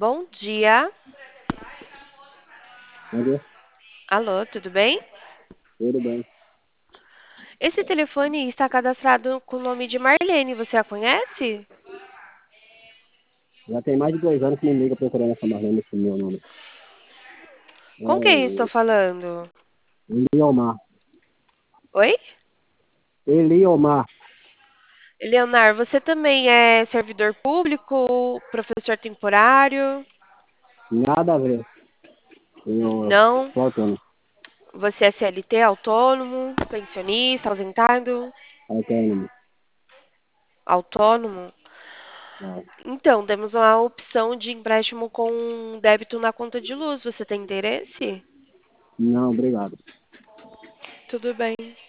Bom dia. Bom dia, Alô, tudo bem? tudo bem. Esse telefone está cadastrado com o nome de Marlene. Você a conhece? Já tem mais de 2 anos que me liga procurando essa Marlene, esse meu nome. É Com quem estou o falando? Eliomar. Oi? Eliomar, Leonar, você também é servidor público, professor temporário? nada a ver. Eu Não? sou autônomo. Você é CLT, autônomo, pensionista, ausentado? Autônomo. Autônomo? Ah, Então, temos uma opção de empréstimo com débito na conta de luz. Você tem interesse? não, obrigado. Tudo bem.